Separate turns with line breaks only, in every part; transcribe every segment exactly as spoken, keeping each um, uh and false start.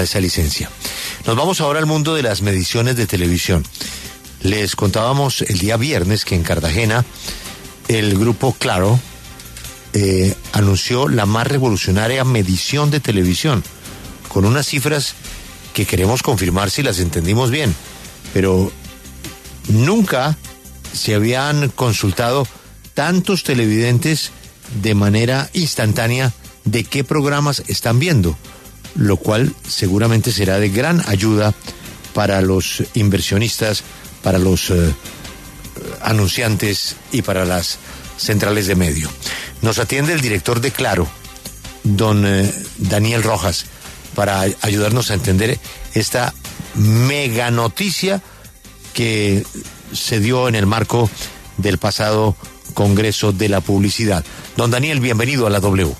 esa licencia. Nos vamos ahora al mundo de las mediciones de televisión. Les contábamos el día viernes que en Cartagena el grupo Claro eh, anunció la más revolucionaria medición de televisión, con unas cifras que queremos confirmar si las entendimos bien, pero nunca se habían consultado tantos televidentes de manera instantánea de qué programas están viendo, lo cual seguramente será de gran ayuda para los inversionistas, para los eh, anunciantes y para las centrales de medio. Nos atiende el director de Claro, don eh, Daniel Rojas, para ayudarnos a entender esta mega noticia que se dio en el marco del pasado Congreso de la Publicidad. Don Daniel, bienvenido a la W.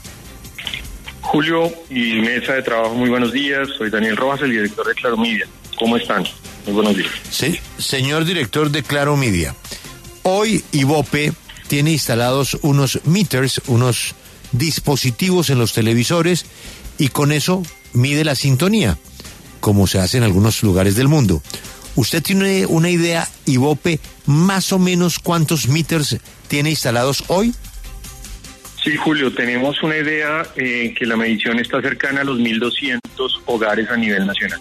Julio y mesa de trabajo, muy buenos días. Soy Daniel Rojas, el director de Claro Media. ¿Cómo están? Muy buenos días.
Sí, señor director de Claro Media. Hoy Ibope tiene instalados unos meters, unos dispositivos en los televisores, y con eso mide la sintonía, como se hace en algunos lugares del mundo. ¿Usted tiene una idea, Ibope, más o menos cuántos meters tiene instalados hoy?
Sí, Julio, tenemos una idea eh, que la medición está cercana a los mil doscientos hogares a nivel nacional.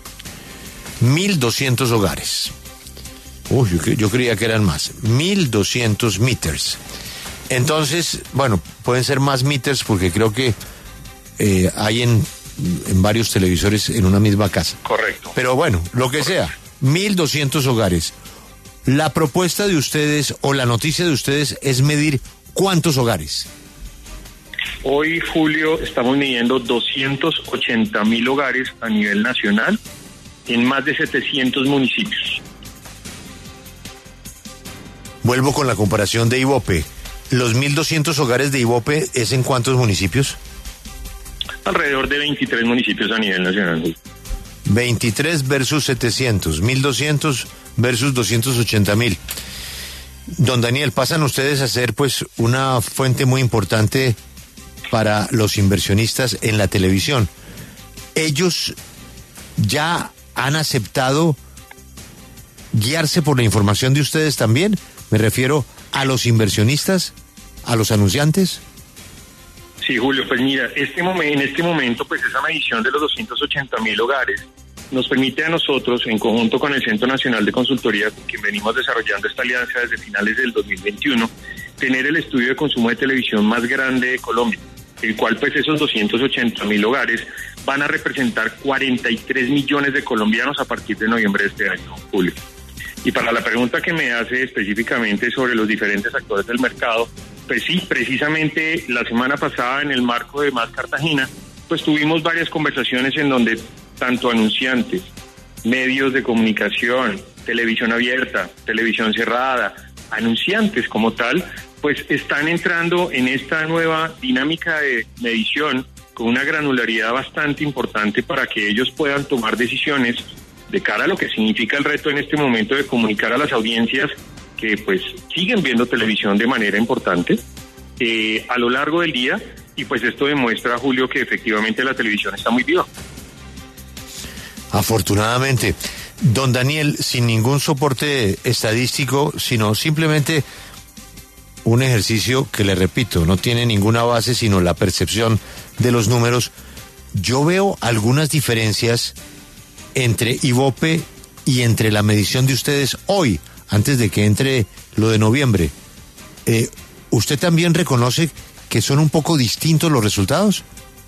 mil doscientos hogares. Uy, yo, yo creía que eran más. mil doscientos meters. Entonces, bueno, pueden ser más meters porque creo que eh, hay en, en varios televisores en una misma casa.
Correcto.
Pero bueno, lo que sea, mil doscientos hogares. La propuesta de ustedes o la noticia de ustedes es medir ¿cuántos hogares?
Hoy, Julio, estamos midiendo doscientos ochenta mil hogares a nivel nacional en más de setecientos municipios.
Vuelvo con la comparación de Ibope. ¿Los mil doscientos hogares de Ibope es en cuántos municipios?
Alrededor de veintitrés municipios a nivel nacional.
veintitrés versus setecientos, mil doscientos versus doscientos ochenta mil. Don Daniel, pasan ustedes a ser pues una fuente muy importante para los inversionistas en la televisión. ¿Ellos ya han aceptado guiarse por la información de ustedes también? Me refiero a los inversionistas, a los anunciantes.
Sí, Julio, pues mira, este momen- en este momento, pues esa medición de los doscientos ochenta mil hogares nos permite a nosotros, en conjunto con el Centro Nacional de Consultoría, con quien venimos desarrollando esta alianza desde finales del dos mil veintiuno, tener el estudio de consumo de televisión más grande de Colombia, el cual pues esos doscientos ochenta mil hogares van a representar cuarenta y tres millones de colombianos a partir de noviembre de este año, Julio. Y para la pregunta que me hace específicamente sobre los diferentes actores del mercado, pues sí, precisamente la semana pasada en el marco de Más Cartagena, pues tuvimos varias conversaciones en donde tanto anunciantes, medios de comunicación, televisión abierta, televisión cerrada, anunciantes como tal, pues están entrando en esta nueva dinámica de medición con una granularidad bastante importante para que ellos puedan tomar decisiones de cara a lo que significa el reto en este momento de comunicar a las audiencias que pues siguen viendo televisión de manera importante eh, a lo largo del día, y pues esto demuestra, Julio, que efectivamente la televisión está muy viva.
Afortunadamente. Don Daniel, sin ningún soporte estadístico, sino simplemente un ejercicio que, le repito, no tiene ninguna base, sino la percepción de los números, yo veo algunas diferencias entre Ibope y entre la medición de ustedes hoy, antes de que entre lo de noviembre. Eh, ¿Usted también reconoce que son un poco distintos los resultados?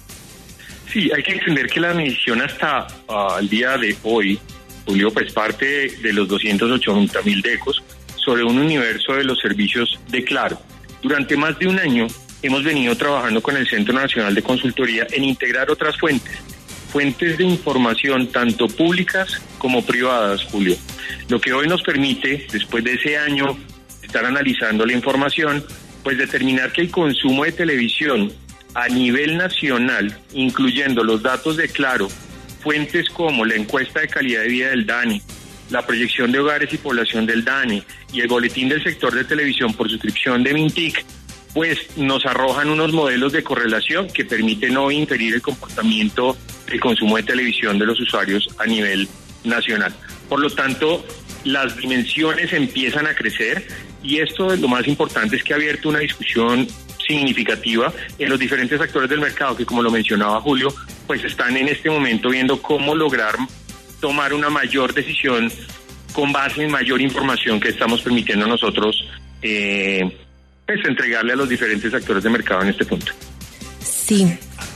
Sí, hay que entender que la medición hasta uh, el día de hoy, Julio, pues parte de, de los doscientos ochenta mil decos sobre un universo de los servicios de Claro. Durante más de un año hemos venido trabajando con el Centro Nacional de Consultoría en integrar otras fuentes, fuentes de información tanto públicas como privadas, Julio. Lo que hoy nos permite, después de ese año, estar analizando la información, pues determinar que el consumo de televisión a nivel nacional, incluyendo los datos de Claro, fuentes como la encuesta de calidad de vida del DANE, la proyección de hogares y población del DANE y el boletín del sector de televisión por suscripción de Mintic, pues nos arrojan unos modelos de correlación que permiten hoy inferir el comportamiento del consumo de televisión de los usuarios a nivel nacional. Por lo tanto, las dimensiones empiezan a crecer y esto, lo más importante, es que ha abierto una discusión significativa en los diferentes actores del mercado que, como lo mencionaba Julio, pues están en este momento viendo cómo lograr tomar una mayor decisión con base en mayor información que estamos permitiendo a nosotros eh, pues entregarle a los diferentes actores de mercado en este punto.
Sí.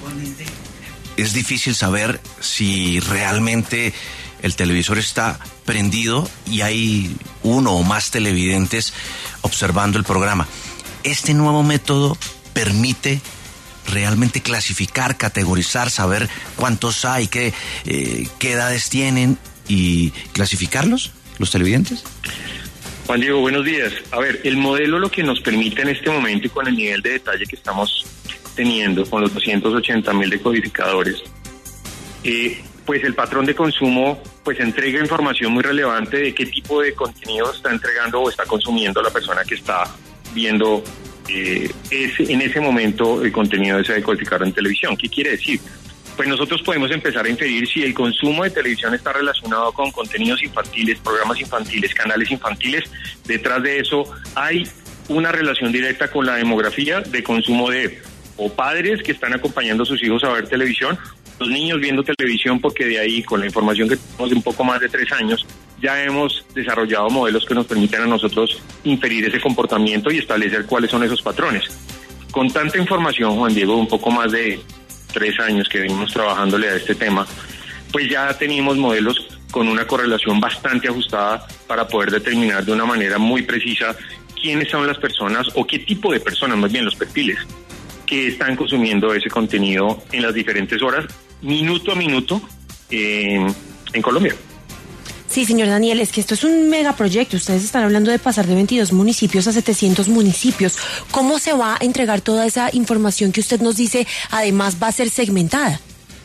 Es difícil saber si realmente el televisor está prendido y hay uno o más televidentes observando el programa. Este nuevo método permite realmente clasificar, categorizar, saber cuántos hay, qué, eh, qué edades tienen y clasificarlos, los televidentes.
Juan Diego, buenos días. A ver, el modelo lo que nos permite en este momento y con el nivel de detalle que estamos teniendo con los doscientos ochenta mil decodificadores, eh, pues el patrón de consumo pues entrega información muy relevante de qué tipo de contenido está entregando o está consumiendo la persona que está viendo eh, ese, en ese momento el contenido de ese decodificador en televisión. ¿Qué quiere decir? Pues nosotros podemos empezar a inferir si el consumo de televisión está relacionado con contenidos infantiles, programas infantiles, canales infantiles. Detrás de eso hay una relación directa con la demografía de consumo de o padres que están acompañando a sus hijos a ver televisión, los niños viendo televisión, porque de ahí, con la información que tenemos de un poco más de tres años, ya hemos desarrollado modelos que nos permiten a nosotros inferir ese comportamiento y establecer cuáles son esos patrones. Con tanta información, Juan Diego, un poco más de tres años que venimos trabajándole a este tema, pues ya tenemos modelos con una correlación bastante ajustada para poder determinar de una manera muy precisa quiénes son las personas o qué tipo de personas, más bien los perfiles, que están consumiendo ese contenido en las diferentes horas, minuto a minuto, eh, en Colombia.
Sí, señor Daniel, es que esto es un megaproyecto. Ustedes están hablando de pasar de veintidós municipios a setecientos municipios. ¿Cómo se va a entregar toda esa información que usted nos dice? Además, va a ser segmentada.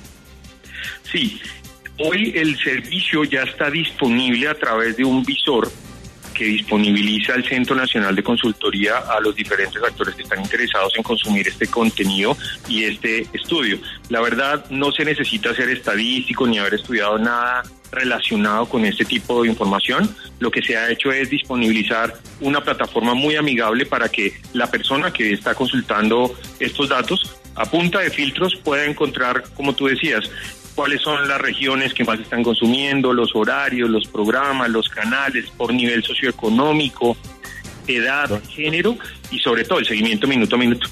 Sí, hoy el servicio ya está disponible a través de un visor que disponibiliza el Centro Nacional de Consultoría a los diferentes actores que están interesados en consumir este contenido y este estudio. La verdad, no se necesita ser estadístico ni haber estudiado nada relacionado con este tipo de información. Lo que se ha hecho es disponibilizar una plataforma muy amigable para que la persona que está consultando estos datos, a punta de filtros, pueda encontrar, como tú decías, cuáles son las regiones que más están consumiendo, los horarios, los programas, los canales, por nivel socioeconómico, edad, género y sobre todo el seguimiento minuto a minuto.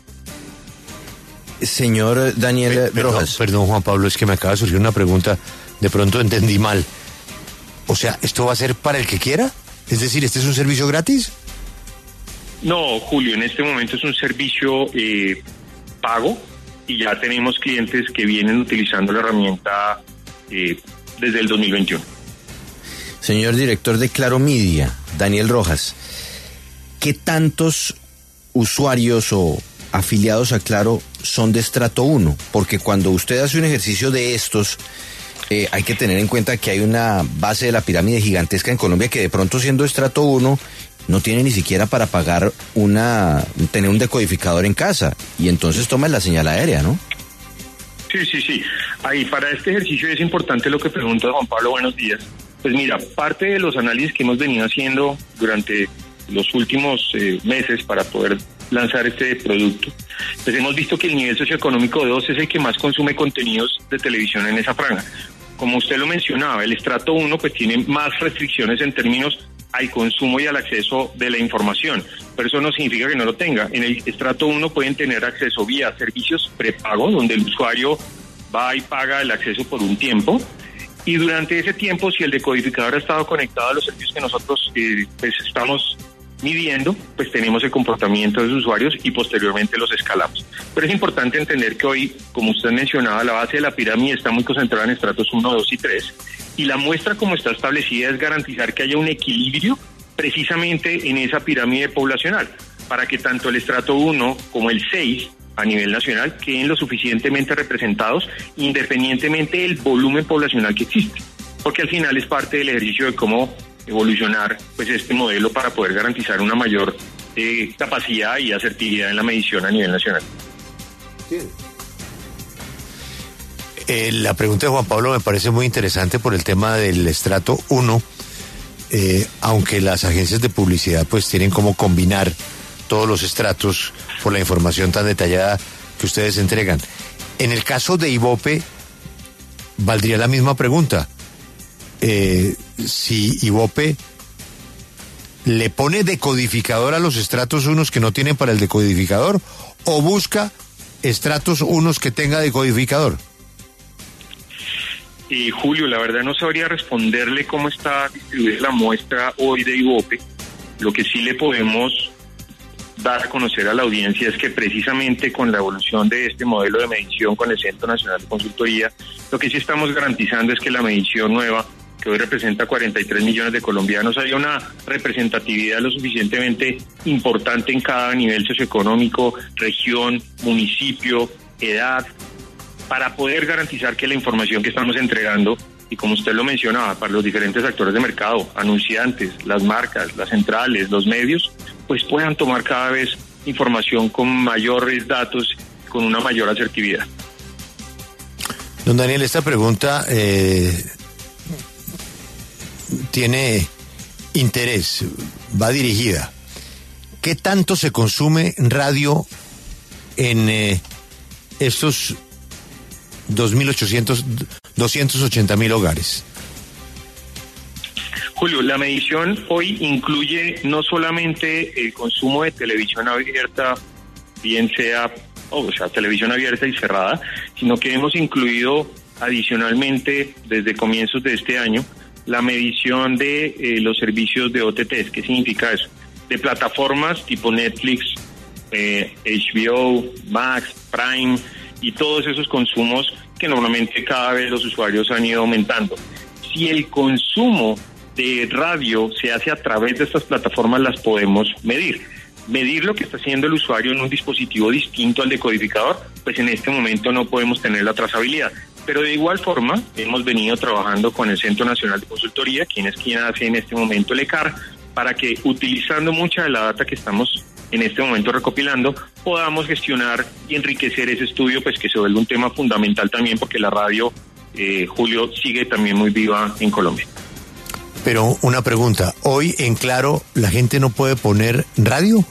Señor Daniel
eh, perdón,
Rojas.
Perdón, Juan Pablo, es que me acaba de surgir una pregunta. De pronto entendí mal. O sea, ¿esto va a ser para el que quiera? Es decir, ¿este es un servicio gratis?
No, Julio, en este momento es un servicio eh, pago y ya tenemos clientes que vienen utilizando la herramienta eh, desde el dos mil veintiuno.
Señor director de Claro Media, Daniel Rojas, ¿qué tantos usuarios o afiliados a Claro son de estrato uno? Porque cuando usted hace un ejercicio de estos, eh, hay que tener en cuenta que hay una base de la pirámide gigantesca en Colombia que de pronto, siendo estrato uno, no tiene ni siquiera para pagar una, tener un decodificador en casa, y entonces toma la señal aérea, ¿no?
Sí, sí, sí. Ahí para este ejercicio es importante lo que pregunta Juan Pablo. Buenos días. Pues mira, parte de los análisis que hemos venido haciendo durante los últimos eh, meses para poder lanzar este producto, pues hemos visto que el nivel socioeconómico dos es el que más consume contenidos de televisión en esa franja. Como usted lo mencionaba, el estrato uno pues tiene más restricciones en términos al consumo y al acceso de la información, pero eso no significa que no lo tenga. En el estrato uno pueden tener acceso vía servicios prepago, donde el usuario va y paga el acceso por un tiempo, y durante ese tiempo, si el decodificador ha estado conectado a los servicios que nosotros eh, pues estamos midiendo, pues tenemos el comportamiento de los usuarios y posteriormente los escalamos. Pero es importante entender que hoy, como usted mencionaba, la base de la pirámide está muy concentrada en estratos uno, dos y tres, y la muestra como está establecida es garantizar que haya un equilibrio precisamente en esa pirámide poblacional, para que tanto el estrato uno como el seis a nivel nacional queden lo suficientemente representados independientemente del volumen poblacional que existe, porque al final es parte del ejercicio de cómo evolucionar pues este modelo para poder garantizar una mayor eh, capacidad y asertividad en la medición a nivel nacional.
Sí. Eh, la pregunta de Juan Pablo me parece muy interesante por el tema del estrato uno, eh, aunque las agencias de publicidad pues tienen como combinar todos los estratos por la información tan detallada que ustedes entregan. En el caso de Ibope, valdría la misma pregunta. Eh, si Ibope le pone decodificador a los estratos unos que no tienen para el decodificador, o busca estratos unos que tenga decodificador.
Y Julio, la verdad no sabría responderle cómo está distribuida la muestra hoy de Ibope. Lo que sí le podemos dar a conocer a la audiencia es que precisamente con la evolución de este modelo de medición con el Centro Nacional de Consultoría, lo que sí estamos garantizando es que la medición nueva, que hoy representa cuarenta y tres millones de colombianos, haya una representatividad lo suficientemente importante en cada nivel socioeconómico, región, municipio, edad, para poder garantizar que la información que estamos entregando, y como usted lo mencionaba, para los diferentes actores de mercado, anunciantes, las marcas, las centrales, los medios, pues puedan tomar cada vez información con mayores datos, con una mayor asertividad.
Don Daniel, esta pregunta eh, tiene interés, va dirigida. ¿Qué tanto se consume radio en eh, estos dos mil ochocientos, doscientos ochenta mil hogares?
Julio, la medición hoy incluye no solamente el consumo de televisión abierta, bien sea, o sea, televisión abierta y cerrada, sino que hemos incluido adicionalmente, desde comienzos de este año, la medición de eh, los servicios de O T Ts. ¿Qué significa eso? De plataformas tipo Netflix, eh, H B O, Max, Prime y todos esos consumos que normalmente cada vez los usuarios han ido aumentando. Si el consumo de radio se hace a través de estas plataformas, las podemos medir. Medir lo que está haciendo el usuario en un dispositivo distinto al decodificador, pues en este momento no podemos tener la trazabilidad. Pero de igual forma, hemos venido trabajando con el Centro Nacional de Consultoría, quien es quien hace en este momento el E C A R, para que, utilizando mucha de la data que estamos en este momento recopilando, podamos gestionar y enriquecer ese estudio, pues que se vuelve un tema fundamental también, porque la radio, eh, Julio, sigue también muy viva en Colombia.
Pero una pregunta, hoy en Claro, ¿la gente no puede poner radio?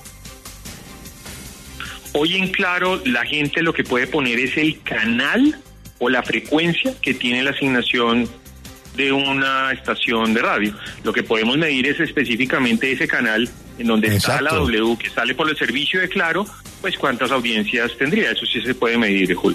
Hoy en Claro, la gente lo que puede poner es el canal o la frecuencia que tiene la asignación de una estación de radio. Lo que podemos medir es específicamente ese canal en donde Exacto. está la W que sale por el servicio de Claro, pues cuántas audiencias tendría. Eso sí se puede medir, Julio.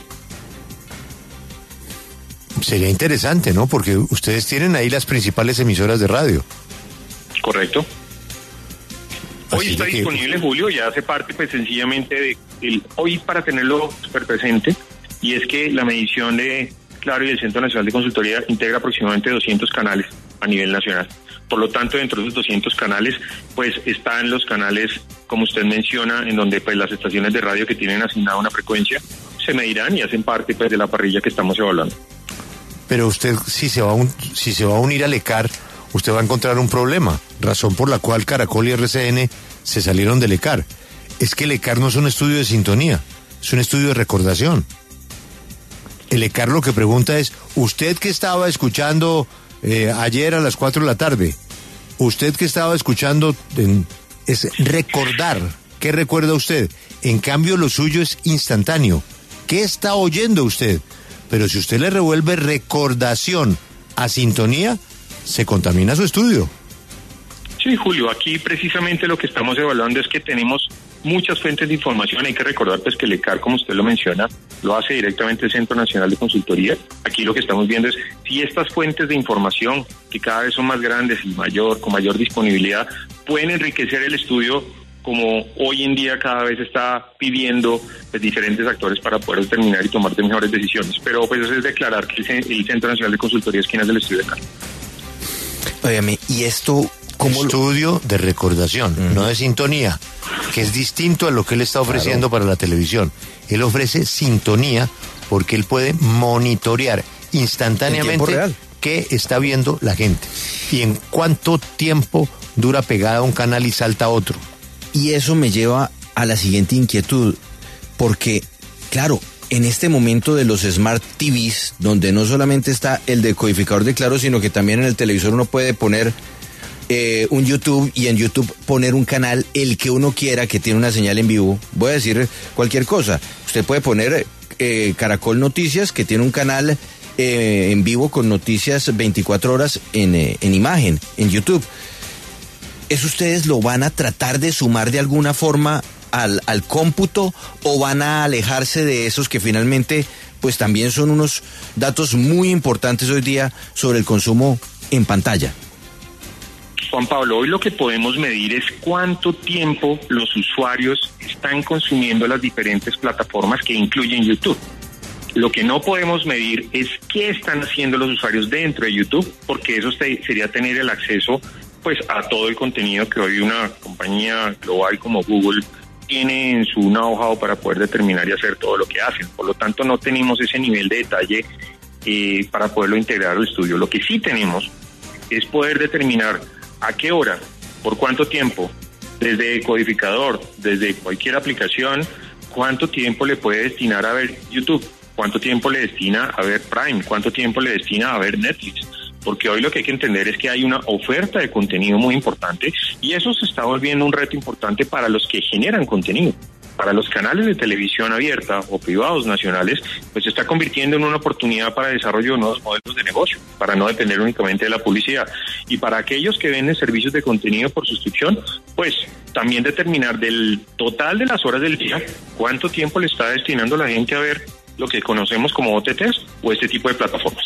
Sería interesante, ¿no? Porque ustedes tienen ahí las principales emisoras de radio.
Correcto. Hoy
Así
está
que...
disponible, Julio, ya hace parte pues sencillamente de el, hoy para tenerlo súper presente, y es que la medición de Claro y el Centro Nacional de Consultoría integra aproximadamente doscientos canales a nivel nacional. Por lo tanto, dentro de esos doscientos canales, pues están los canales, como usted menciona, en donde pues las estaciones de radio que tienen asignada una frecuencia se medirán y hacen parte pues de la parrilla que estamos evaluando.
Pero usted, si se va a un, si se va a unir al E C A R, usted va a encontrar un problema, razón por la cual Caracol y R C N se salieron del E C A R. Es que el E C A R no es un estudio de sintonía, es un estudio de recordación. El E C A R lo que pregunta es, usted que estaba escuchando eh, ayer a las cuatro de la tarde, usted que estaba escuchando, en, es recordar, ¿qué recuerda usted? En cambio lo suyo es instantáneo. ¿Qué está oyendo usted? Pero si usted le revuelve recordación a sintonía, se contamina su estudio.
Sí, Julio, aquí precisamente lo que estamos evaluando es que tenemos muchas fuentes de información. Hay que recordar pues que el E C A R, como usted lo menciona, lo hace directamente el Centro Nacional de Consultoría. Aquí lo que estamos viendo es si estas fuentes de información, que cada vez son más grandes y mayor, con mayor disponibilidad, pueden enriquecer el estudio como hoy en día cada vez está pidiendo pues, diferentes actores para poder determinar y tomar de mejores decisiones. Pero pues eso es declarar que el Centro Nacional de Consultoría es quien hace el estudio de E C A R.
Óyame, ¿y esto cómo
Estudio lo... de recordación, uh-huh. no de sintonía, que es distinto a lo que él está ofreciendo claro. para la televisión. Él ofrece sintonía porque él puede monitorear instantáneamente qué está viendo la gente y en cuánto tiempo dura pegada a un canal y salta a otro.
Y eso me lleva a la siguiente inquietud, porque, claro, en este momento de los Smart T Vs, donde no solamente está el decodificador de Claro, sino que también en el televisor uno puede poner eh, un YouTube y en YouTube poner un canal, el que uno quiera, que tiene una señal en vivo. Voy a decir cualquier cosa. Usted puede poner eh, Caracol Noticias, que tiene un canal eh, en vivo con noticias veinticuatro horas en, eh, en imagen, en YouTube. ¿Eso ustedes lo van a tratar de sumar de alguna forma al, al cómputo o van a alejarse de esos que finalmente pues también son unos datos muy importantes hoy día sobre el consumo en pantalla?
Juan Pablo, hoy lo que podemos medir es cuánto tiempo los usuarios están consumiendo las diferentes plataformas que incluyen YouTube. Lo que no podemos medir es qué están haciendo los usuarios dentro de YouTube, porque eso sería tener el acceso pues a todo el contenido que hoy una compañía global como Google tiene en su know-how para poder determinar y hacer todo lo que hacen. Por lo tanto, no tenemos ese nivel de detalle eh, para poderlo integrar al estudio. Lo que sí tenemos es poder determinar a qué hora, por cuánto tiempo, desde codificador, desde cualquier aplicación, cuánto tiempo le puede destinar a ver YouTube, cuánto tiempo le destina a ver Prime, cuánto tiempo le destina a ver Netflix. Porque hoy lo que hay que entender es que hay una oferta de contenido muy importante y eso se está volviendo un reto importante para los que generan contenido. Para los canales de televisión abierta o privados nacionales, pues se está convirtiendo en una oportunidad para el desarrollo de nuevos modelos de negocio, para no depender únicamente de la publicidad. Y para aquellos que venden servicios de contenido por suscripción, pues también determinar del total de las horas del día, cuánto tiempo le está destinando la gente a ver lo que conocemos como O T Ts o este tipo de plataformas.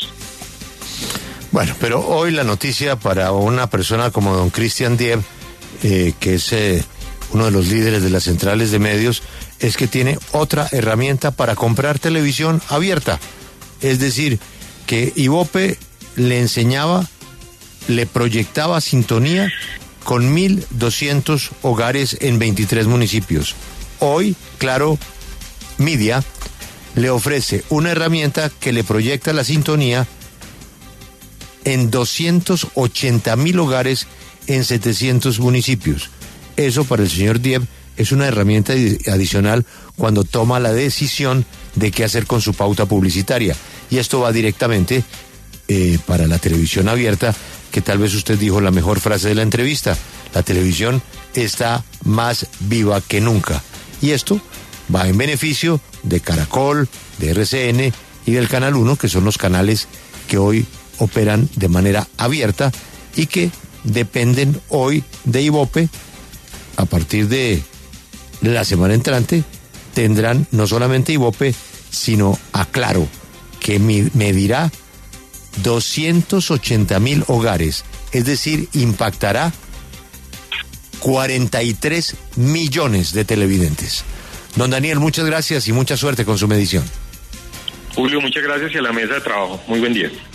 Bueno, pero hoy la noticia para una persona como don Cristian Diev, eh, que es eh, uno de los líderes de las centrales de medios, es que tiene otra herramienta para comprar televisión abierta. Es decir, que Ibope le enseñaba, le proyectaba sintonía con mil doscientos hogares en veintitrés municipios. Hoy, Claro Media le ofrece una herramienta que le proyecta la sintonía en doscientos ochenta mil hogares en setecientos municipios. Eso para el señor Diev es una herramienta adicional cuando toma la decisión de qué hacer con su pauta publicitaria. Y esto va directamente eh, para la televisión abierta, que tal vez usted dijo la mejor frase de la entrevista: la televisión está más viva que nunca. Y esto va en beneficio de Caracol, de R C N y del Canal uno, que son los canales que hoy operan de manera abierta y que dependen hoy de Ibope. A partir de la semana entrante tendrán no solamente Ibope, sino a Claro, que medirá doscientos ochenta mil hogares, es decir, impactará cuarenta y tres millones de televidentes. Don Daniel, muchas gracias y mucha suerte con su medición.
Julio, muchas gracias y a la mesa de trabajo. Muy buen día.